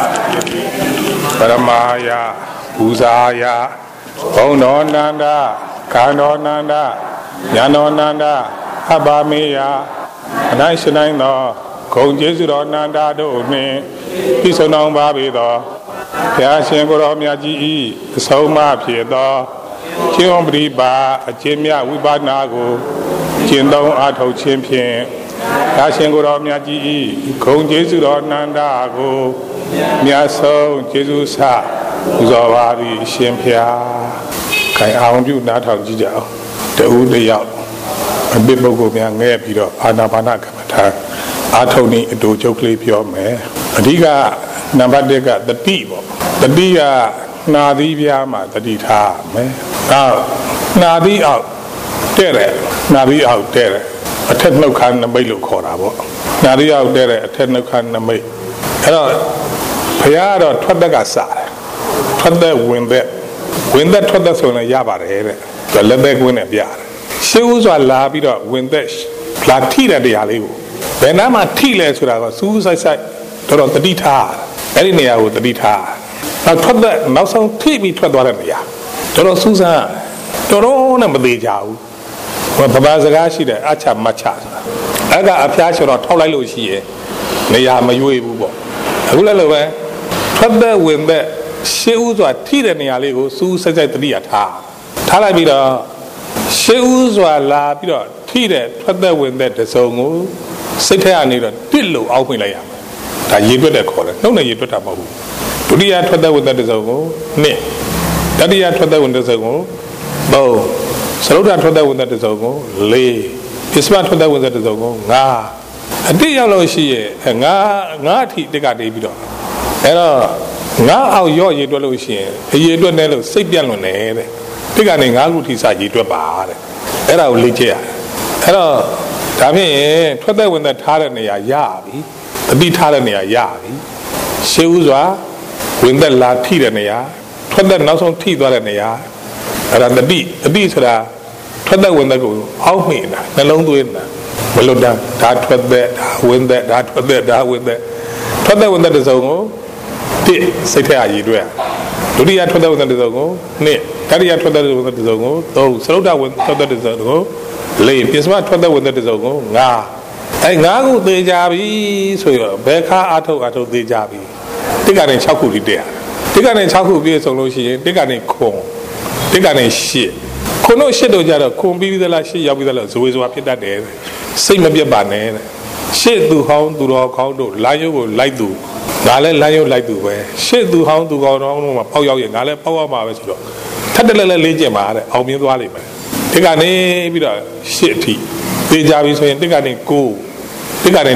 ပရမယပူဇာယဘုံတော်နန္ဒကာနောနန္ဒညာနောနန္ဒအဘမေယအနိုင်ရှင်နိုင်သောဂုံကျေးဇူးတော်နန္ဒတို့နှင့်ပြည့်စုံတော်ပါပေသောဘုရားရှင်ကိုယ်တော်မြတ်ကြီး၏အဆုံးအမဖြစ်သောကျင့်ဝတ်ပရိပါအကျင့်မြဝိပဿနာကိုကျင့်သုံးအားထုတ်ခြင်းဖြင့်ဘုရားရှင်ကိုယ်တော်မြတ်ကြီး၏ဂုံကျေးဇူးတော်နန္ဒကိုမြတ်ဆုံးကျေးဇူးဆပူဇော်ပါသည်ရှင်ဖျားခိုင်အောင်ပြုနားထောင်ကြည့်ကြအောင်တဦးတယောက်အပိပုဂ္ဂိုလ်များငဲ့ပြီးတော့အာနာပါနကမ္မထာအားထုတ်နေအတူချုပ်ကလေးပြောမယ်အဓိကနံပါတ်1ကတတိပေါ့တတိကနှာသီးပြားမှာတတိထားမယ်နောက်နှာသီးအောက်တဲ့တယ်နှာသီးအောက်တဲ့တယ်အထက်နှုတ်ခမ်းနမိတ်လို့ခေါ်တာပေါ့နှာသီးအောက်တဲ့တယ်အထက်နှုတ်ခမ်းနမိတ်အဲ့တော့ဘုရားကတော့ထွက်သက်ကစတယ်ထွက်သက်ဝင်သက်ထွက်သက်ဆိုရင်ရပါတယ်တဲ့လက်သက်ကွင်းနဲ့ပြတယ်ရှေးဥစွာလာပြီးတော့ဝင်သက်လာထိတဲ့တရားလေးကိုဘယ်နာမှထိလဲဆိုတာကစူးဆိုင်ဆိုင်တော်တတိထားအဲ့ဒီနေရာကိုတတိထားနောက်ထွက်သက်နောက်ဆုံးထိပြီးထွက်သွားတဲ့နေရာတော်စူးစမ်းတော်နဲ့မသေးကြဘူးဗမာစကားရှိတယ်အချမချဆိုတာအဲ့ကအဖျားချော်တော့ထောက်လိုက်လို့ရှိရဲ့နေရာမရွေးဘူးပေါ့အခုလည်းလိုပဲထွက်သက်ဝင်သက်ရှေးဥစွာထိတဲ့နေရာလေးကိုစူးဆိုင်ဆိုင်တတိထားလိုက်ပြီးတော့ရှေးဥစွာလာပြီးတော့ထိတဲ့ထွက်သက်ဝင်သက်တစုံကိုစိတ်ထဲကနေတော့တစ်လို့အောက်ဖွင့်လိုက်ရမယ်ဒါရေတွက်တဲ့ခေါ်တယ်နှုတ်နဲ့ရေတွက်တာမဟုတ်ဘူးဒုတိယထွက်သက်ဝင်သက်တစုံကို2တတိယထွက်သက်ဝင်သက်တစုံကို3သရုပ်ဓာထွက်သက်ဝင်သက်တစုံကို4ပစ္စမထွက်သက်ဝင်သက်တစုံကို5အတိရောက်လို့ရှိရဲ့ငါအထိတက်ကနေပြီးတော့အဲ့တော့ငါအောင်ရော့ရေတွက်လို့ရှိရင်ရေတွက်နေလို့စိတ်ပြန့်လွန်နေတဲ့တက်ကနေ5ခုထိစရေတွက်ပါတဲ့အဲ့ဒါကိုလေ့ကျက်ရအဲ့တော့ဒါဖြင့်ထွက်သက်ဝင်သက်ထားတဲ့နေရာရပြီတတိထားတဲ့နေရာရပြီရှေးဥစွာဝင်သက်လာထိတဲ့နေရာထွက်သက်နောက်ဆုံးထိသွားတဲ့နေရာအဲ့ဒါတတိဆိုတာထွက်သက်ဝင်သက်ကိုအောက်မိတာနှလုံးသွင်းတာမလွတ်တာဒါထွက်သက်ဒါဝင်သက်ဒါထွက်သက်ဒါဝင်သက်ထွက်သက်ဝင်သက်တစ်စုံကို1စိတ်ထဲအရည်တွေ့ဒုတိယထွက်သက်ဝင်သက်တစ်စုံကို2တတိယထွက်သက်ဝင်သက်တစ်စုံကို3စရုပ်ဓာဝင်ထွက်သက်တစ်စုံကို4ပစ္စမထွက်သက်ဝင်သက်တစ်စုံကို5အဲ5ခုသေကြပြီဆိုရဘယ်ခါအထုတ်သေကြပြီတစ်ကနေ6ခုထိတက်တစ်ကနေ6ခုပြည့်စုံလို့ရှိရင်တစ်ကနေခွန်တစ်ကနေ8ခွန်တို့8တို့ကြတော့ခွန်ပြီးသလား8ရောက်ပြီးသလားဇဝေဇဝါဖြစ်တတ်တယ်စိတ်မပြတ်ပါနဲ့ရှေ့သူဟောင်းသူတော်ကောင်းတို့လာရုပ်ကိုလိုက်သူငါလည်းလမ်းရုပ်လိုက်သူပဲရှေ့သူဟောင်းသူကောင်းတော်တို့မှာပေါက်ရောက်ရင်ငါလည်းပေါက်ရမှာပဲဆိုတော့ထပ်တလဲလေးကျင်ပါတဲ့အောင်မြင်သွားလိမ့်မယ်ဒီကနေပြီးတော့ရှေ့အထိပြေးကြပြီဆိုရင်ဒီကနေ9ဒီကနေ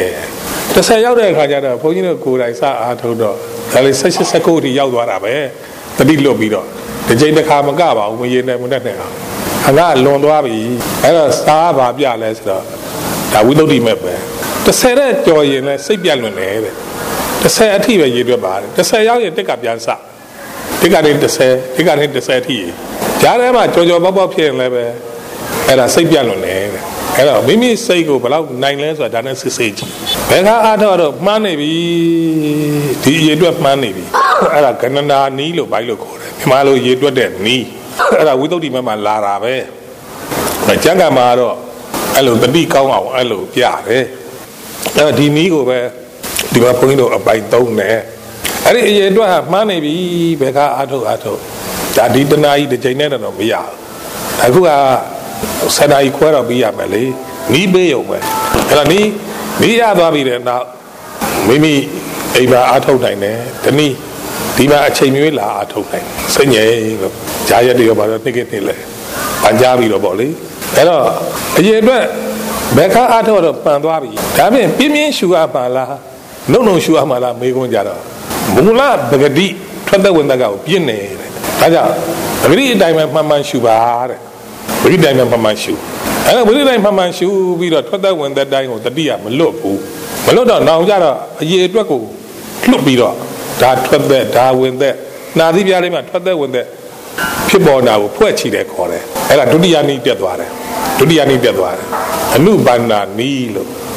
10ရောက်တဲ့အခါကျတော့ဘုန်းကြီးတို့ကိုယ်တိုင်စအားထုတ်တော့ဒါလေး16 19အထိရောက်သွားတာပဲတတိလွတ်ပြီးတော့ဒီချိန်တစ်ခါမကပါဘူးမရေနဲ့မနဲ့အောင်အလားလွန်သွားပြီအဲ့တော့စားဘာပြလဲဆိုတော့ဒါဝိသုဒ္ဓိမဲ့ပဲ10တဲ့ကြော်ရင်လဲစိတ်ပြတ်လွန်တယ်တဲ့10အထိပဲရေတွက်ပါတယ်10ရောက်ရင်တက်ကပြန်စဒီကနေ10ဒီကနေ10အထိကြားထဲမှာကြော်ပေါက်ဖြစ်ရင်လည်းပဲအဲ့ဒါစိတ်ပြတ်လွန်တယ်တဲ့အဲ့တော့မိမိစိတ်ကိုဘယ်လောက်နိုင်လဲဆိုတာဒါနဲ့စစ်ဆေးကြည့်ဘယ်ခါအားထုတ်တော့မှန်းနေပြီဒီရေတွက်မှန်းနေပြီအဲ့ဒါကဏ္ဍနာနီးလို့ဘိုင်းလို့ခေါ်တယ်မြန်မာလိုရေတွက်တဲ့နီးအဲ့ဒါဝိသုဒ္ဓိမမှာလာတာပဲကျမ်းဂန်မှာတော့အဲ့လိုတတိကောင်းအောင်အဲ့လိုပြတယ်အဲ့ဒီနီးကိုပဲဒီမှာဘုန်းကြီးတို့အပိုင်3နဲ့အဲ့ဒီအရေအတွက်ဟာမှန်းနေပြီဘယ်ခါအားထုတ်ဒါဒီတနာကြီးတစ်ချိန်နဲ့တော့မရဘူးအခုကဆန္ဒကြီးခွဲတော့ပြီးရမယ်လေနီးပေးရုံပဲအဲ့တော့နီးရသွားပြီတဲ့နောက်မိမိအိမ်မှာအားထုတ်နိုင်တယ်ဒီမှာအချိန်မျိုးလာအားထုတ်နိုင်စိတ်ငြိမ်လို့ဂျာရက်တွေရောပါတော့နှစ်လဲပန်ကြားပြီးတော့ပေါ့လေအဲ့တော့အရင်အတွက်ဘယ်ခါအားထုတ်တော့ပန်သွားပြီဒါဖြင့်ပြင်းပြင်းရှူအပ်ပါလားနှုတ်ရှူအပ်ပါလားမေးခွန်းကြတော့မူလပဂတိထွက်သက်ဝင်သက်ကကိုပြင်းနေတယ်ဒါကြောင့်ပဂတိအတိုင်းပဲမှန်ရှူပါတဲ့ပဂတိတိုင်းပဲမှန်ရှူအဲ့တော့ပဂတိတိုင်းမှန်ရှူပြီးတော့ထွက်သက်ဝင်သက်တိုင်းကိုတတိယမလွတ်ဘူးမလွတ်တော့နောင်ကြတော့အရေအတွက်ကိုလွတ်ပြီးတော့ဒါထွက်သက်ဒါဝင်သက်နာသီးပြားလေးမှာထွက်သက်ဝင်သက်ဖြစ်ပေါ်တာကိုဖွဲ့ချီတယ်ခေါ်တယ်အဲ့ဒါဒုတိယနည်းတက်သွားတယ်အနုပါဏာနီးလို့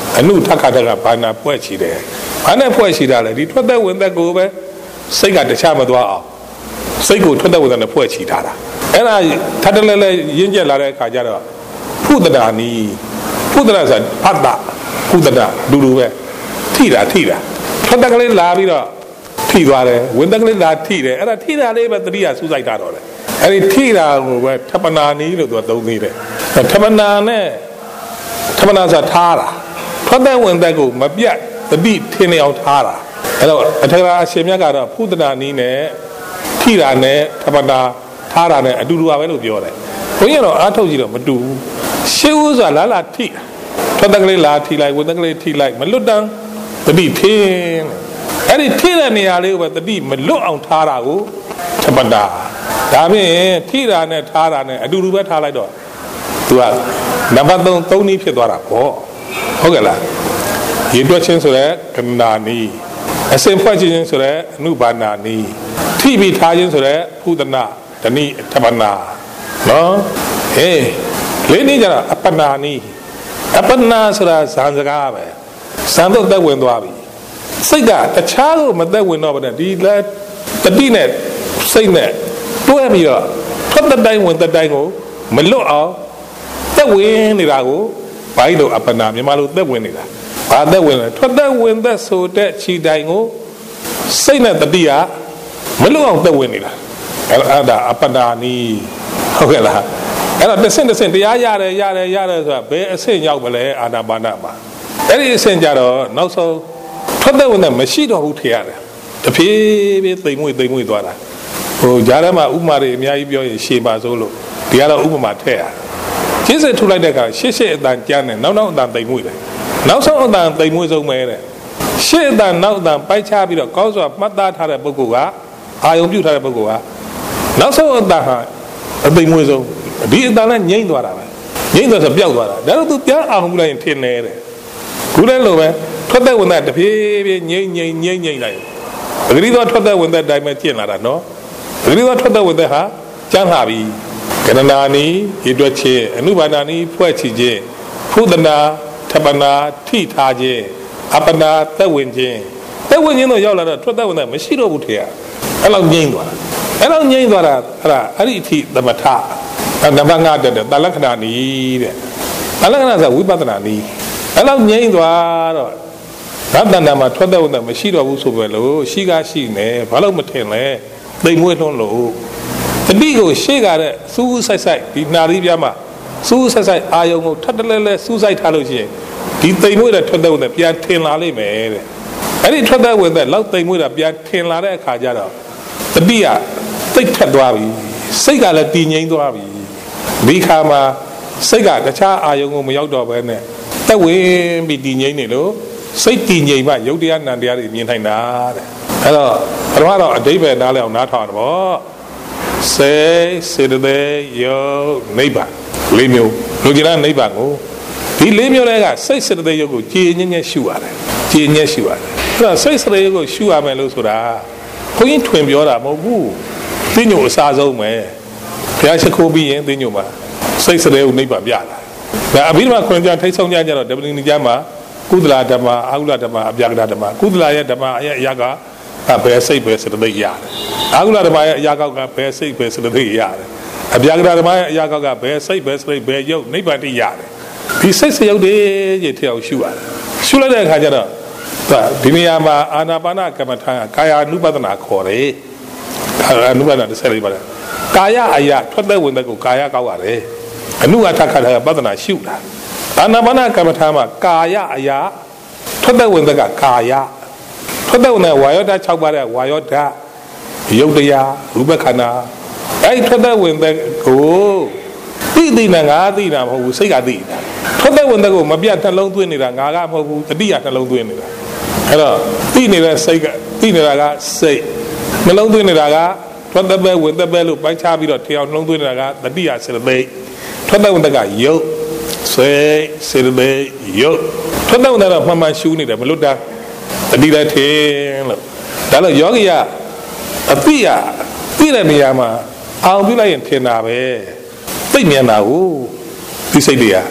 အနုထခတကဘာနာပွဲချီတယ်ဘာနဲ့ပွဲချီတာလဲဒီထွက်သက်ဝင်သက်ကိုပဲစိတ်ကတခြားမသွားအောင်စိတ်ကိုထွက်သက်ဝင်သက်နဲ့ပွဲချီထားတာအဲ့ဒါထပ်တလဲလဲရင်းကျက်လာတဲ့အခါကျတော့ဖုဒ္ဒရာနီဖုဒ္ဒရာဆိုအတ္တဖုဒ္ဒရာလူပဲထိတာထွက်သက်ကလေးလာပြီးတော့ထိသွားတယ်ဝင်သက်ကလေးလာထိတယ်အဲ့ဒါထိတာလေးပဲတတိယစူးစိုက်တာတော့လေအဲ့ဒီထိတာကိုပဲထပနာနီလို့သူကသုံးသေးတယ်ထပနာနဲ့ထပနာဆိုထားတာထွက်သက်ဝင်သက်ကိုမပြတ်တတိထင်းနေအောင်ထားတာအဲ့တော့အထက်ကအရှင်မြတ်ကတော့ဖုဒ္ဒရာနီနဲ့ထိတာနဲ့ထပနာထားတာနဲ့အတူတူပါပဲလို့ပြောတယ်ဘုန်းကြီးကတော့အားထုတ်ကြည့်တော့မတူဘူးရှေးဦးဆိုတာလာထိထွက်သက်ကလေးလာထိလိုက်ဝင်သက်ကလေးထိလိုက်မလွတ်တန်းတတိထင်းအဲ့ဒီထိတဲ့နေရာလေးကိုပဲတတိမလွတ်အောင်ထားတာကိုထပတာဒါဖြင့်ထိတာနဲ့ထားတာနဲ့အတူတူပဲထားလိုက်တော့သူကနံပါတ်3နည်းဖြစ်သွားတာပေါ့ဟုတ်ကဲ့လားရေတွက်ခြင်းဆိုတဲ့ကနာနီအစင်ဖွဲ့ခြင်းဆိုတဲ့အနုဘာနာနီထိပြီးထားခြင်းဆိုတဲ့ဖုဒနာတဏိထပနာနော်ဟေးလေးနည်းကြတော့အပနာနီအပနာဆိုတာဇန်စကားပဲဇန်တော့သက်ဝင်သွားပြီစိတ်ကတခြားကိုမသက်ဝင်တော့ဘူးနဲ့ဒီလဲတတိနဲ့စိတ်နဲ့တွဲပြီးတော့ထွက်တဲ့တိုင်းဝင်တဲ့တိုင်းကိုမလွတ်အောင်သက်ဝင်နေတာကိုဘာလို့အပနာမြန်မာလိုသက်ဝင်နေတာဘာသက်ဝင်လဲထွက်တဲ့ဝင်တဲ့ဆိုတဲ့ခြေတိုင်းကိုစိတ်နဲ့တတိကမလွတ်အောင်သက်ဝင်နေတာအဲ့ဒါအပနာနီဟုတ်ကဲ့လားအဲ့တော့တစ်ဆင့်တရားရတယ်ဆိုတာဘယ်အဆင့်ရောက်မလဲအာနာပါနမှာအဲ့ဒီအဆင့်ကြတော့နောက်ဆုံးထွက်တဲ့ဝင်တဲ့မရှိတော့ဘူးထင်ရတယ်တဖြည်းဖြည်းသိမ်မွေ့သွားတာဟိုဂျားထဲမှာဥပမာတွေအများကြီးပြောရင်ရှေ့ပါစိုးလို့ဒီကတော့ဥပမာထည့်ရကျင်းစစ်ထူလိုက်တဲ့အခါရှေ့အတန်ကြမ်းတယ်နောက်အတန်သိမ်မွေ့တယ်နောက်ဆုံးအတန်သိမ်မွေ့ဆုံးပဲတဲ့ရှေ့အတန်နောက်အတန်ပိုက်ချပြီးတော့ကောင်းစွာမှတ်သားထားတဲ့ပုဂ္ဂိုလ်ကအာယုံပြုထားတဲ့ပုဂ္ဂိုလ်ကနောက်ဆုံးအတန်ဟာအသိမ်မွေ့ဆုံးဒီအတန်နဲ့ငြိမ့်သွားတာပဲငြိမ့်သွားဆိုပျောက်သွားတာဒါတော့သူပြန်အောင်ပြုလိုက်ရင်ထင်နေတဲ့ခုလည်းလိုပဲထွက်တဲ့ဝင်တဲ့တဖြည်းဖြည်းငြိမ့်လိုက်ပဂရိသောထွက်တဲ့ဝင်တဲ့အတိုင်းပဲကျင့်လာတာနော်ပဂရိသောထွက်တဲ့ဝင်တဲ့ဟာကျမ်းလာပြီကရဏာနီရေတွက်ခြင်းအနုဘာနာနီဖွဲ့ချခြင်းဖုဒနာထပနာထိထားခြင်းအပနာသက်ဝင်ခြင်းတော့ရောက်လာတော့ထွက်တဲ့ဝင်တဲ့မရှိတော့ဘူးထေရအဲ့လောက်ငြိမ့်သွားတာအဲ့ဒီအထိသမထနံပါတ်5တက်တယ်တလက္ခဏာနီတဲ့တလက္ခဏာဆိုဝိပဿနာနီအဲ့လောက်ငြိမ့်သွားတော့ဓာတ်တဏ္ဍာမှာထွက်တဲ့ဝင်တဲ့မရှိတော့ဘူးဆိုပဲလို့ရှိနေဘာလို့မထင်လဲသိမ်မွေ့လွန်းလို့တတိကိုရှေ့ကတဲ့စူးဆိုင်ဒီနာရီပြားမှာစူးဆိုင်အာယုံကိုထပ်တလဲစူးဆိုင်ထားလို့ရှိရင်ဒီသိမ်မွေ့တဲ့ထွက်တဲ့ဝင်တဲ့ပြန်ထင်လာလိမ့်မယ်တဲ့အဲ့ဒီထွက်တဲ့ဝင်တဲ့လောက်သိမ်မွေ့တာပြန်ထင်လာတဲ့အခါကျတော့တတိကသိပ်ထက်သွားပြီစိတ်ကလည်းတည်ငြိမ်သွားပြီဒီခါမှာစိတ်ကတခြားအာယုံကိုမရောက်တော့ဘဲနဲ့တက်ဝင်ပြီးတည်ငြိမ်နေလို့စိတ်တည်ငြိမ်မှယုတ်တရားနံတရားတွေမြင်နိုင်တာတဲ့အဲ့တော့ပထမတော့အဓိပ္ပာယ်နားလည်အောင်နားထောင်ရတော့စေတသိက်ယုတ်နိဗ္ဗာန်၄မျိုးလူကျင်တဲ့နိဗ္ဗာန်ကိုဒီ၄မျိုးတွေကစိတ်စေတသိက်ယုတ်ကိုကြည်ညက်ရှုရတယ်အဲ့တော့စိတ်စေတသိက်ယုတ်ကိုရှုရမယ်လို့ဆိုတာဘုန်းကြီးထွင်ပြောတာမဟုတ်ဘူးသိညို့အစားဆုံးပဲဘုရားရှိခိုးပြီးရင်သိညို့မှာစိတ်စေတသိက်ယုတ်နိဗ္ဗာန်ပြလာဒါအဘိဓမ္မာခွန်ကြထိတ်ဆုံးကြတော့ဓမ္မနိကျမ်းမှာကုသလဓမ္မအာဟုလဓမ္မအပြာကဓမ္မကုသလရဲ့ဓမ္မရဲ့အရာကဘယ်စိတ်ပဲစေတသိက်ရတယ်အာဟုလဓမ္မရဲ့အရာကဘယ်စိတ်ပဲစေတသိက်ရတယ်အပြာကဓမ္မရဲ့အရာကဘယ်စိတ်ပဲစေတသိက်ဘယ်ယုတ်နိဗ္ဗာန်တည်ရတယ်ဒီစိတ်စရုပ်တွေကြီးထည့်အောင်ရှုရတယ်ရှုလိုက်တဲ့အခါကျတော့ဒီနေရာမှာအာနာပါနကမ္မထာကာယ ानु ပဒနာခေါ်တယ်ကာယ ानु ပဒနာတစ်ဆက်လေးပါလားကာယအရာထွက်တဲ့ဝင်တဲ့ကိုကာယကောက်ရတယ်အနုအထခထာပဒနာရှုတာအာနာပါနကမ္မထာမှာကာယအရာထွက်တဲ့ဝင်တဲ့ကကာယထွက်တဲ့ဝင်တဲ့ဝါယောဓာတ်6ပါးတဲ့ဝါယောဓာတ်ယုတ်တရားရူပခန္ဓာအဲ့ဒီထွက်တဲ့ဝင်တဲ့ကိုသိနေငါသိတာမဟုတ်ဘူးစိတ်ကသိတာထွက်တဲ့ဝင်တဲ့ကိုမပြတ်နှလုံးသွင်းနေတာငါကမဟုတ်ဘူးတတိယနှလုံးသွင်းနေတာအဲ့တော့သိနေတဲ့စိတ်ကသိနေတာကစိတ်နှလုံးသွင်းနေတာကထွက်တဲ့ပဲဝင်တဲ့ပဲလို့ပိုင်းခြားပြီးတော့ထင်အောင်နှလုံးသွင်းနေတာကတတိယစေတသိက်ထွက်တဲ့ဝင်တဲ့ကယုတ်စေတသိက်ယုတ်ထွက်တဲ့ဝင်တဲ့တော့မှန်မှန်ရှုနေတယ်မလွတ်တာတတိယထင်လို့ဒါလို့ယောဂီကအသိရသိတဲ့နေရာမှာအောင်ပြုလိုက်ရင်ထင်တာပဲသိမြန်တာကိုဒီစိတ်တွေက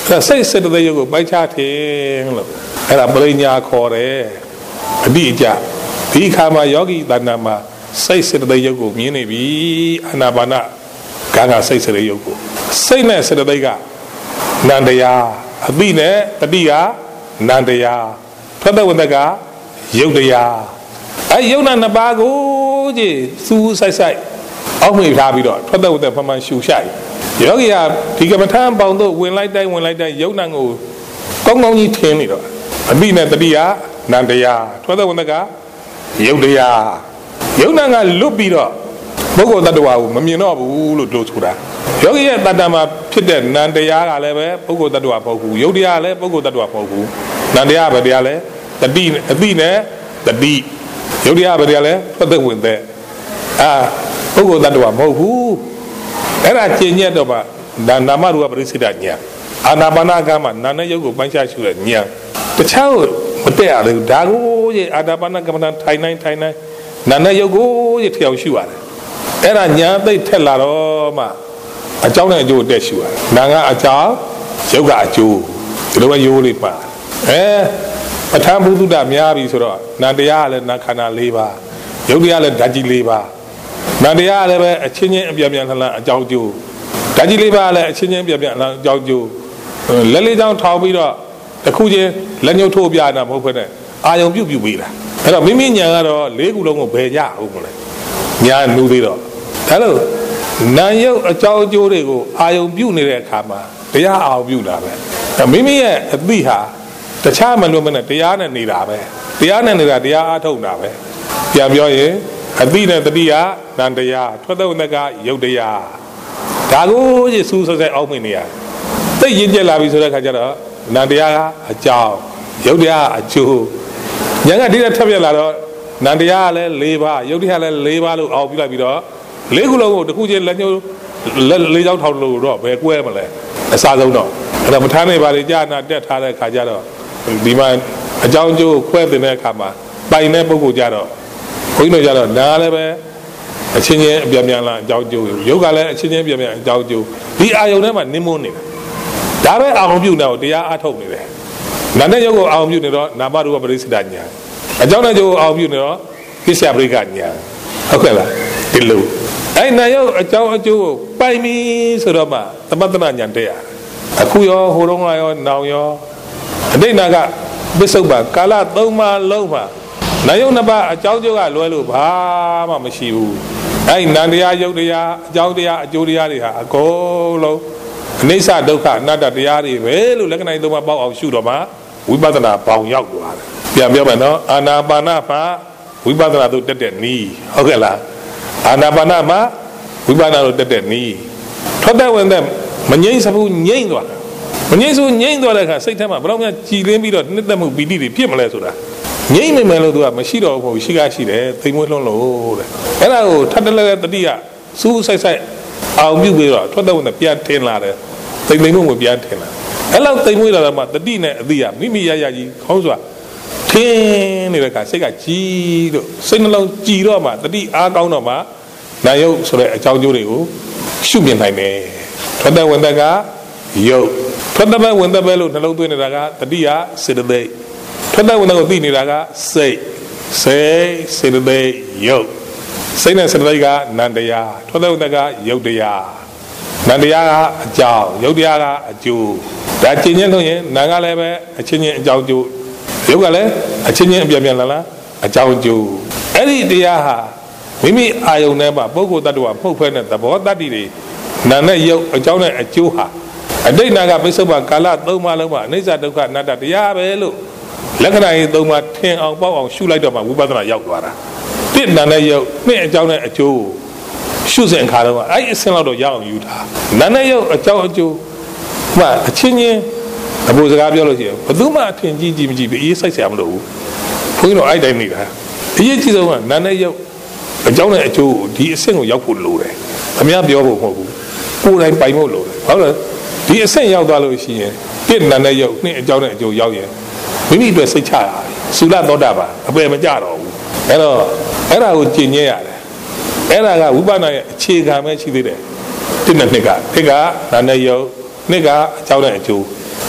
စိတ်စေတသိက်ရုပ်ကိုပိုက်ချတယ်လို့အဲ့ဒါပရိညာခေါ်တယ်အတိအကျဒီခါမှာယောဂီတဏ္ဍာမှာစိတ်စေတသိက်ရုပ်ကိုမြင်နေပြီအာနာပါနကစိတ်စေတသိက်ရုပ်ကိုစိတ်နဲ့စေတသိက်ကနန္တရားအတိနဲ့တတိကနန္တရားထွက်တဲ့ဝင်တဲ့ကယုတ်တရားအဲယုတ်နာနှစ်ပါးကိုကြီးစူးဆိုင်ဆိုင်အောက်မေ့ထားပြီးတော့ထွက်တဲ့ဝင်တဲ့ဖမှန်ရှူရှိုက်ယောဂီကဒီကမ္မထာပေါင်းတို့ဝင်လိုက်တိုင်းယုတ်နာကိုကောင်းကောင်းကြီးထင်းနေတော့အတိနဲ့တတိကနန္တရားထွက်တဲ့ဝင်တဲ့ကယုတ်တရားယုတ်နာကလွတ်ပြီးတော့ပုဂ္ဂိုလ်တ attva ကိုမမြင်တော့ဘူးလို့တို့ဆိုတာယောဂီရဲ့တတ္တမှာဖြစ်တဲ့နန္တရားကလည်းပဲပုဂ္ဂိုလ်တ attva မဟုတ်ဘူးယုတ်တရားလည်းပုဂ္ဂိုလ်တ attva မဟုတ်ဘူးနန္တရားပဲတရားလည်းတတိအတိနဲ့တတိယုတ်တရားပဲတရားလည်းထွက်တဲ့ဝင်တဲ့ပုဂ္ဂိုလ်တ attva မဟုတ်ဘူးအဲ့ဒါကျင့်ညက်တော့မှနာမရူပပရိစ္ဆေဒညာအာနာပါနကမှာနာနဲ့ယုတ်ကိုပိုင်းခြားရှုတဲ့ညာတခြားကိုမတက်ရဘူးဒါကိုကြီးအာနာပါနကမ္မဋ္ဌာန်းထိုင်နိုင်နာနဲ့ယုတ်ကိုကြီးထျောက်ရှုရတယ်အဲ့ဒါညာသိထက်လာတော့မှအကြောင်းနဲ့အကျိုးတက်ရှုရတယ်နာကအကြောင်းယုတ်ကအကျိုးဒီလိုပဲရိုးလေးပါပဋ္ဌာန်းဘုဒ္ဓများပြီဆိုတော့နန္တရားကလည်းနာခန္ဓာ၄ပါးယုတ်တရားလည်းဓာတ်ကြီး၄ပါးနန္တရားကလည်းပဲအချင်းချင်းအပြန်လှန်အကြောင်းကျိုးဓာတ်ကြီး၄ပါးလည်းအချင်းချင်းပြန်လှန်အကြောင်းကျိုးလက်လေးချောင်းထောင်ပြီးတော့တစ်ခုချင်းလက်ညှိုးထိုးပြတာမဟုတ်ဘဲနဲ့အာယုံပြုတ်ပေးတာအဲ့တော့မိမိညာကတော့၄ခုလုံးကိုဘယ်ကြဟုတ်မလဲညာနူးပြီးတော့ဒါလို့နာယုတ်အကြောင်းအကျိုးတွေကိုအာယုံပြုတ်နေတဲ့အခါမှာတရားအာယုံပြုတ်တာပဲမိမိရဲ့အသိဟာတခြားမလွတ်မနဲ့တရားနဲ့နေတာပဲတရားနဲ့နေတာတရားအားထုတ်တာပဲပြန်ပြောရင်အသိနဲ့တတိယနန္တရားထွက်တဲ့ကယုတ်တရားဒါကိုကြီးစူးစဲအောက်မိနေရသိရင့်ကျက်လာပြီဆိုတဲ့ခါကျတော့နန္တရားကအကြောင်းယုတ်တရားအကျိုးညာကဒီနဲ့ထပ်ပြလာတော့နန္တရားကလည်း၄ပါးယုတ်တရားလည်း၄ပါးလို့အောက်ပြလိုက်ပြီးတော့၄ခုလုံးကိုတစ်ခုချင်းလက်ညှိုး၄ချောင်းထောင်လို့တော့ဘယ်ကွဲမလဲအစားဆုံးတော့အဲ့တော့မထားနိုင်ပါလေကြာနာတက်ထားတဲ့ခါကျတော့ဒီမှာအကြောင်းကျိုးခွဲတင်တဲ့အခါမှာပိုင်တဲ့ပုဂ္ဂိုလ်ကြတော့ဘုန်းကြီးတို့ကြတော့နားလည်းပဲအချင်းချင်းအပြန်လာအကြောင်းကျိုးယုတ်ကလည်းအချင်းချင်းပြန်အကြောင်းကျိုးဒီအာယုန်ထဲမှာနင်းမွန်းနေတာဒါပဲအာရုံပြုနေတော့တရားအားထုတ်နေတယ်နာနဲ့ယုတ်ကိုအာရုံပြုနေတော့နာမရူပပရိစ္ဆေဒညာအကြောင်းနဲ့ကျိုးအာရုံပြုနေတော့ကိစ္စပရိက္ခညာဟုတ်ကဲ့လားဒီလိုအဲ့နာယုတ်အကြောင်းအကျိုးကိုပိုင်ပြီဆိုတော့မှသမတ္တနာညာတဲ့အခုရောဟိုတုန်းကရောနောင်ရောအတိတ်နာကပစ္စုပ္ပန်ကာလ၃ပါးလုံးမှာနာယုတ်နှစ်ပါးအကြောင်းကျိုးကလွဲလို့ဘာမှမရှိဘူးအဲ့နန္တရားယုတ်တရားအကြောင်းတရားအကျိုးတရားတွေဟာအကုန်လုံးအနိစ္စဒုက္ခအနတ္တတရားတွေပဲလို့လက္ခဏာ၃ပါးပေါက်အောင်ရှုတော့မှဝိပဿနာပေါင်ရောက်သွားတယ်ပြန်ပြောမယ်နော်အာနာပါနမှာဝိပဿနာတို့တက်တဲ့နီးဟုတ်ကဲ့လားအာနာပါနမှာဝိပဿနာတို့တက်တဲ့နီးထွက်တဲ့ဝင်တဲ့မငြိမ့်စဘူးငြိမ့်သွားတယ်မငြိမ့်ဆိုငြိမ့်သွားတဲ့အခါစိတ်ထဲမှာဘယ်တော့မှကြည်လင်းပြီးတော့နှစ်သက်မှုပီတိတွေဖြစ်မလဲဆိုတာငြိမ့်နေမယ်လို့သူကမရှိတော့ဘူးရှိတယ်သိမ်မွေးလွန်းလို့တဲ့အဲ့ဒါကိုထပ်တလဲတတိယစူးဆိုင်အောင်ပြုပြီးတော့ထွက်တဲ့ဝင်တဲ့ပြန်ထင်လာတယ်သိမ်မှုကိုပြန်ထင်လာအဲ့လောက်သိမ်မွေးလာတော့မှတတိနဲ့အတိကမိမိရကြီးခေါင်းစွာထင်းနေတဲ့အခါစိတ်ကကြည်လို့စိတ်နှလုံးကြည်တော့မှတတိအားကောင်းတော့မှနာယုတ်ဆိုတဲ့အကြောင်းကျိုးတွေကိုရှုမြင်နိုင်တယ်ထွက်တဲ့ဝင်တဲ့ကယုတ်ထွက်တဲ့ဝင်တဲ့ပဲလို့နှလုံးသွင်းနေတာကတတိယစေတသိက်ထွက်တဲ့ဝင်တဲ့ကိုသိနေတာကစိတ်စေတသိက်ယုတ်စိတ်နဲ့စေတသိက်ကနန္တရားထွက်တဲ့ဝင်တဲ့ကယုတ်တရားနန္တရားကအကြောင်းယုတ်တရားကအကျိုးဒါကျင့်ချင်းလို့ရင်နာကလည်းပဲအချင်းချင်းအကြောင်းကျိုးယုတ်ကလည်းအချင်းချင်းအပြန်လာအကြောင်းကျိုးအဲ့ဒီတရားဟာမိမိအာယုန်ထဲမှာပုဂ္ဂိုလ်တ attva မှုတ်ဖဲတဲ့သဘောတတ္တိတွေနာနဲ့ယုတ်အကြောင်းနဲ့အကျိုးဟာအတိတ်နာကပိဿုပ္ပန်ကာလ၃ပါးလုံးမှာအနိစ္စဒုက္ခအနတ္တတရားပဲလို့လက္ခဏာရေး၃ပါးထင်အောင်ပေါက်အောင်ရှုလိုက်တော့မှဝိပဿနာရောက်သွားတာတစ်နာနဲ့ယုတ်နှစ်အကြောင်းနဲ့အကျိုးရှုစဉ်ခါတော့အဲ့အစင်းတော့ရအောင်ယူတာနာနဲ့ယုတ်အကြောင်းအကျိုးမှအချင်းချင်းအဘိုးစကားပြောလို့ရှိရင်ဘယ်သူမှအထင်ကြီးမကြည့်ဘူးအေးစိုက်ဆရာမလို့ဘူးဘုန်းကြီးတို့အဲ့တိုင်းနေတာအရေးကြီးဆုံးကနာနဲ့ယုတ်အကြောင်းနဲ့အကျိုးဒီအဆင့်ကိုရောက်ဖို့လိုတယ်အများပြောဖို့မဟုတ်ဘူးကိုယ်တိုင်ပိုင်ဖို့လိုတယ်ဟုတ်လားဒီအဆင့်ရောက်သွားလို့ရှိရင်တစ်နာနဲ့ယုတ်နှစ်အကြောင်းနဲ့အကျိုးရောက်ရင်မိမိအတွက်စိတ်ချရတယ်သုလသောတာပန်အပယ်မကြတော့ဘူးအဲ့တော့အဲ့ဒါကိုကျင့်ညဲရတယ်အဲ့ဒါကဝိပဿနာရဲ့အခြေခံပဲရှိသေးတယ်တစ်နဲ့နှစ်ကနာနဲ့ယုတ်နှစ်ကအကြောင်းနဲ့အကျိုး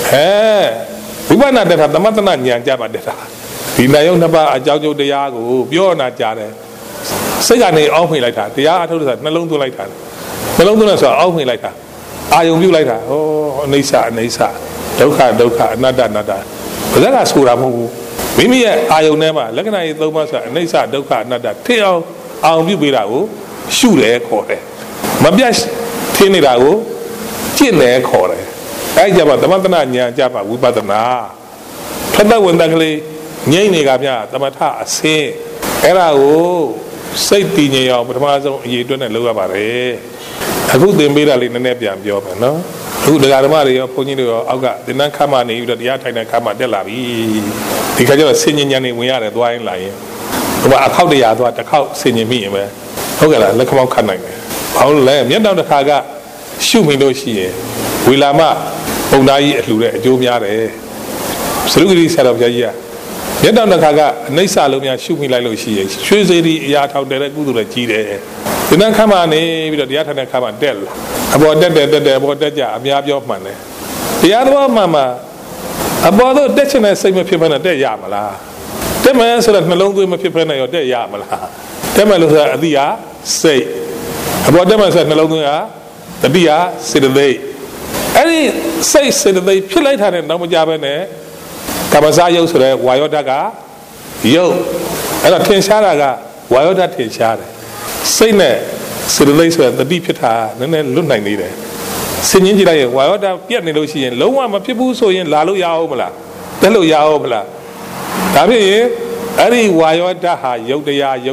ဝိပဿနာတက်တာသမထနာဉာဏ်ကြပါတက်တာဒီနာယုံနှစ်ပါးအကြောင်းကျိုးတရားကိုပြောနာကြတယ်စိတ်ကနေအောက်မှိလိုက်တာတရားအထုတ်လို့ဆိုနှလုံးသွင်းလိုက်တာနှလုံးသွင်းလို့ဆိုအောက်မှိလိုက်တာအာယုံပြုလိုက်တာဟောအနိစ္စအနိစ္စဒုက္ခဒုက္ခအနတ္တအနတ္တဘာသာကဆိုတာမဟုတ်ဘူးမိမိရဲ့အာယုံထဲမှာလက္ခဏာရေးသုံးပါးဆိုတာအနိစ္စဒုက္ခအနတ္တထင်အောင်အာယုံပြုပေးတာကိုရှုတယ်ခေါ်တယ်မပြတ်ထင်နေတာကိုကျင့်တယ်ခေါ်တယ်အဲ့ကြပါသမထနာဉာဏ်ကြပါဝိပဿနာထက်တဲ့ဝင်တက်ကလေးငြိမ့်နေကဗျသမထအစင်းအဲ့ဒါကိုစိတ်တည်ငြိမ်အောင်ပထမဆုံးအရေးအတွက်နဲ့လုပ်ရပါတယ်အခုသင်ပေးတာလေးနည်းနည်းပြန်ပြောမယ်နော်အခုဒကာဓမ္မတွေရောဘုန်းကြီးတွေရောအောက်ကသင်္นานခမ်းမနေပြီးတော့တရားထိုင်တဲ့ခမ်းမတက်လာပြီဒီခါကျတော့ဆင်ញဉာဏ်နေဝင်ရတယ်သွားရင်လာရင်ဟိုမှာအခောက်တရားသွားတစ်ခေါက်ဆင်ញမိရင်ပဲဟုတ်ကဲ့လားလက်ခမောက်ခတ်နိုင်တယ်ဘာလို့လဲမျက်တောင်တစ်ခါကရှုမိလို့ရှိရင်ဝေလာမပုံသားကြီးအလှူတဲ့အကျိုးများတယ်သရုပ်ဂရိဆရာတော်ဘုရားကြီးကမျက်တောင်တစ်ခါကအနိစ္စလုံးများရှုမိလိုက်လို့ရှိရင်ရွှေစေတီအရာထောက်တဲ့ကုသိုလ်လည်းကြီးတယ်ဒီနေ့ခမ်းမနေပြီးတော့တရားထိုင်တဲ့ခမ်းမတက်လာအပေါ်တက်အပေါ်တက်ကြအများပြောမှန်တယ်တရားတော်မှန်မှာအပေါ်တော့တက်ချင်တဲ့စိတ်မဖြစ်ဖက်နဲ့တက်ရမလားတက်မယ်ဆိုတော့နှလုံးသွင်းမဖြစ်ဖက်နဲ့ရောတက်ရမလားတက်မယ်လို့ဆိုတာအတိဟာစိတ်အပေါ်တက်မယ်ဆိုတော့နှလုံးသွင်းဟာတတိဟာစေတသိက်အဲ့ဒီစိတ်စေတသိက်ဖြစ်လိုက်တာနဲ့တော့မကြဘဲနဲ့ကမ္မဇာယုတ်ဆိုတဲ့ဝါယောဓာတ်ကယုတ်အဲ့တော့ထင်ရှားတာကဝါယောဓာတ်ထင်ရှားတယ်စိတ်နဲ့စေတသိက်ဆိုတဲ့တတိဖြစ်တာနည်းနည်းလွတ်နိုင်နေတယ်ဆင်ញင်းကြည့်လိုက်ရင်ဝါယောဓာတ်ပြတ်နေလို့ရှိရင်လုံးဝမဖြစ်ဘူးဆိုရင်လာလို့ရအောင်မလားတက်လို့ရအောင်မလားဒါဖြစ်ရင်အဲ့ဒီဝါယောဓာတ်ဟာယုတ်တရားကို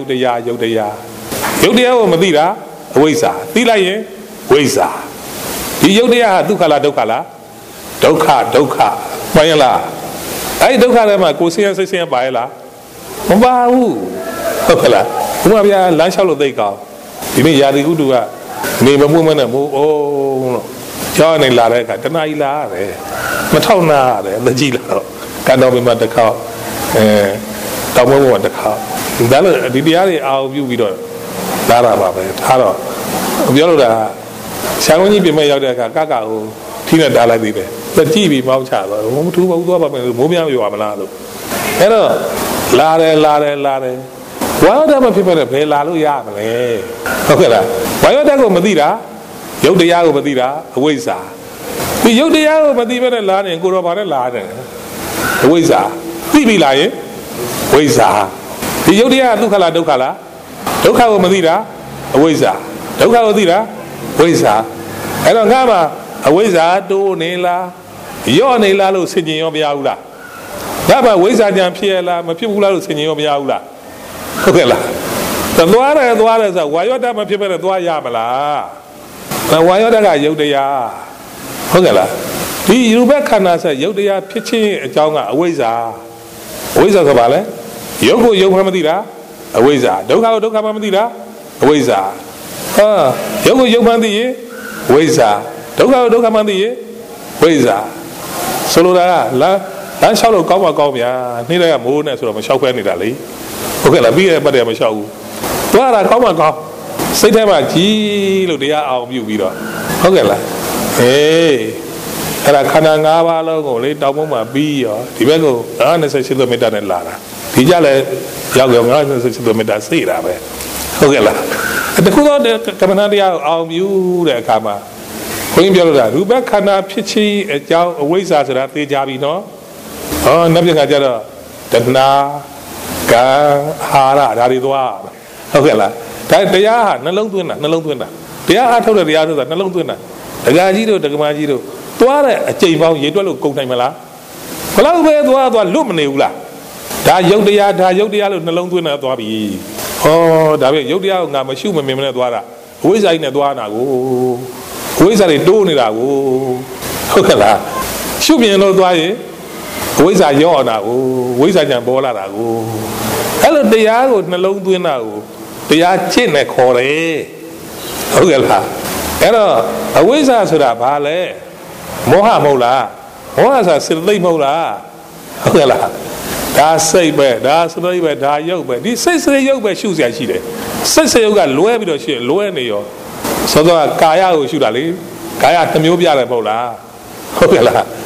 မသိတာအဝိဇ္ဇာသိလိုက်ရင်ဝိဇ္ဇာဒီယုတ်တရားဟာဒုက္ခလားဒုက္ခလားဒုက္ခမှန်ရလားအဲ့ဒီဒုက္ခထဲမှာကိုယ်ဆင်းရဲစိတ်ဆင်းရဲပါရဲ့လားမပါဘူးဟုတ်ကဲ့လားဘုရားဗျာလမ်းလျှောက်လို့သိကောင်းဒီနေ့ရာသီဥတုကနေမမှုမနဲ့မိုးအောင်လို့ကြောင်းနေလာတဲ့အခါတနာကြီးလာရတယ်မထောက်နာရတယ်မကြည့်လာတော့ကန်တော်ဘယ်မှာတစ်ခေါက်တောင်ဘုံမှာတစ်ခေါက်ဒါလို့ဒီတရားတွေအာရုံပြုပြီးတော့လာတာပါပဲထားတော့ပြောလို့တာဆရာဝန်ကြီးပြင်မဲ့ရောက်တဲ့အခါကကိုထီးနဲ့တားလိုက်သေးတယ်လက်ကြည့်ပြီးမောင်းချတော့မထူးဘူးသွားပါမယ်မိုးများရွာမလားလို့အဲ့တော့လာတယ်ဝါယောဓာတ်မဖြစ်မဲ့ဘယ်လာလို့ရမလဲဟုတ်ကဲ့လားဝါယောဓာတ်ကိုမသိတာယုတ်တရားကိုမသိတာအဝိဇ္ဇာဒီယုတ်တရားကိုမသိဘဲနဲ့လာနေကိုတော့ဗာနဲ့လာတယ်အဝိဇ္ဇာသိပြီလားယင်ဝိဇ္ဇာဒီယုတ်တရားကဒုက္ခလားဒုက္ခလားဒုက္ခကိုမသိတာအဝိဇ္ဇာဒုက္ခကိုသိတာဝိဇ္ဇာအဲ့တော့ငါမှာအဝိဇ္ဇာတိုးနေလားရော့နေလားလို့ဆင်ခြင်ရောမရဘူးလားဒါမှဝိဇ္ဇာကြံဖြစ်ရလားမဖြစ်ဘူးလားလို့ဆင်ခြင်ရောမရဘူးလားဟုတ်ကဲ့လားသွားတယ်ဆိုဝါယောဓာတ်မဖြစ်ပဲနဲ့သွားရမလားဝါယောဓာတ်ကယုတ်တရားဟုတ်ကဲ့လားဒီရူပခန္ဓာဆက်ယုတ်တရားဖြစ်ခြင်းအကြောင်းကအဝိဇ္ဇာဆိုပါလေယုတ်ကိုယုတ်မှမသိတာအဝိဇ္ဇာဒုက္ခကိုဒုက္ခမှမသိတာအဝိဇ္ဇာယုတ်ကိုယုတ်မှသိရင်ဝိဇ္ဇာဒုက္ခကိုဒုက္ခမှသိရင်ဝိဇ္ဇာဆိုလိုတာကလမ်းလျှောက်လို့ကောင်းပါကောင်းဗျာနေ့တိုင်းကမိုးနဲ့ဆိုတော့မလျှောက်ဖဲနေတာလေဟုတ်ကဲ့လားပြီးရပတ်တယ်မလျှောက်ဘူးသွားတာကောင်းပါကောင်းစိတ်ထဲမှာကြီးလို့တရားအောင်ပြုပြီးတော့ဟုတ်ကဲ့လားအဲ့ဒါခန္ဓာ၅ပါးလုံးကိုလေတောင်ပုံးမှာပြီးရောဒီဘက်ကို28မီတာနဲ့လာတာဒီကြလည်းရောက်ရော28မီတာစေးတာပဲဟုတ်ကဲ့လားတခုတော့ကမ္မနာတရားအောင်ပြုတဲ့အခါမှာဘုန်းကြီးပြောလို့တာရူပခန္ဓာဖြစ်ခြင်းအကြောင်းအဝိဇ္ဇာဆိုတာသိကြပြီနော်နောက်ပြန်ကကြတော့တဏှာကံဟာရဒါတွေသွားဟုတ်ကဲ့လားဒါတရားဟာနှလုံးသွင်းတာတရားအားထုတ်တဲ့တရားဆိုတာနှလုံးသွင်းတာဒကာကြီးတို့ဒကမာကြီးတို့သွားတဲ့အကျိန်ပေါင်းရေတွက်လို့ကုန်နိုင်မလားဘလောက်ပဲသွားလွတ်မနေဘူးလားဒါယုတ်တရားလို့နှလုံးသွင်းတာသွားပြီဒါပဲယုတ်တရားကိုငါမရှုမမြင်မနဲ့သွားတာအဝိဇ္ဇာကြီးနဲ့သွားတာကိုအဝိဇ္ဇာတွေတိုးနေတာကိုဟုတ်ကဲ့လားရှုမြင်လို့သွားရင်အဝိဇ္ဇာရော့တာကိုဝိဇ္ဇာညာပေါ်လာတာကိုအဲ့လိုတရားကိုနှလုံးသွင်းတာကိုတရားကျင့်နဲ့ခေါ်တယ်ဟုတ်ကဲ့လားအဲ့တော့အဝိဇ္ဇာဆိုတာဘာလဲမောဟမဟုတ်လားမောဟဆိုတာစေတသိက်မဟုတ်လားဟုတ်ကဲ့လားဒါစိတ်ပဲဒါစရိတ်ပဲဒါယုတ်ပဲဒီစိတ်စရိတ်ယုတ်ပဲရှုစရာရှိတယ်စိတ်စရိတ်ယုတ်ကလွဲပြီးတော့ရှိတယ်လွဲနေရောစောစောကကာယကိုရှုတာလေကာယတစ်မျိုးပြတယ်မဟုတ်လားဟုတ်ကဲ့လား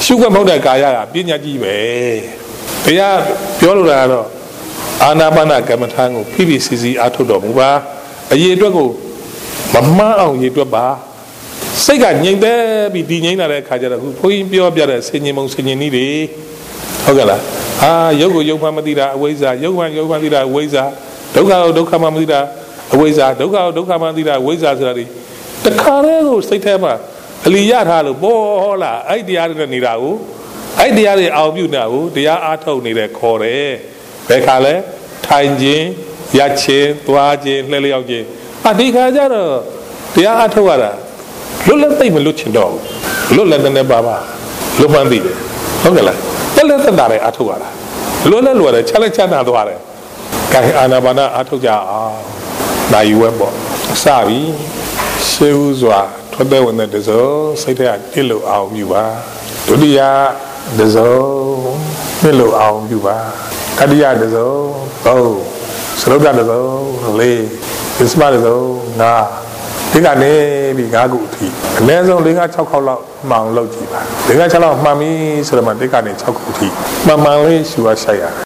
ရှုခွင့်မဟုတ်တဲ့ကာယကပညာကြီးပဲတရားပြောလို့လာတော့အာနာပါနကမ္မထာကိုဖိဖိစီစီအားထုတ်တော်မူပါအရေးအတွက်ကိုမမှန်းအောင်ရေးအတွက်ပါစိတ်ကငြိမ်သက်ပြီးဒီငြိမ်လာတဲ့အခါကျတော့ခုဘုန်းကြီးပြောပြတဲ့ဆင်ញင်မုံဆင်ញင်နည်းတွေဟုတ်ကဲ့လားရုပ်ကိုရုပ်မှမသိတာအဝိဇ္ဇာရုပ်မှသိတာအဝိဇ္ဇာဒုက္ခကိုဒုက္ခမှမသိတာအဝိဇ္ဇာဒုက္ခကိုဒုက္ခမှသိတာအဝိဇ္ဇာဆိုတာဒီတခါတည်းကိုစိတ်ထဲမှာအလီရထားလို့ပေါ်လာအဲ့တရားတွေနေတာကိုအဲ့တရားတွေအောင်ပြုနေတာကိုတရားအားထုတ်နေတဲ့ခေါ်တယ်ဘယ်ခါလဲထိုင်ခြင်းရခြင်းသွားခြင်းလှည့်လျောက်ခြင်းဒီခါကျတော့တရားအားထုတ်ရတာလွတ်လပ်သိမ့်မလွတ်ချင်တော့လွတ်လပ်တဲ့ပါလွတ်မှန်းသိတယ်ဟုတ်ကဲ့လားတက်လက်တက်တာတွေအားထုတ်ရတာလွတ်လပ်လွယ်တယ်ချက်လက်ချမ်းသာသွားတယ်ကဲအာနာပါနအားထုတ်ကြအောင်နိုင်ဝဲပေါ့စပြီရှေးဥစွာထွက်တဲ့ဝင်တဲ့တစုံစိတ်ထဲကတစ်လို့အောင်ပြုပါဒုတိယတစုံတစ်လို့အောင်ပြုပါတတိယတစုံသုံးစရုပ်တတစုံလေးပစ္စမတစုံငါဒီကနေပြီး၅ခုအထိအနည်းဆုံး၄-၅-6 ခေါက်လောက်မှောင်လောက်ကြည့်ပါ၄-၅-6 လောက်မှန်ပြီဆိုတော့မှဒီကနေ6ခုအထိမှန်လေးရှူရဆိုင်ရ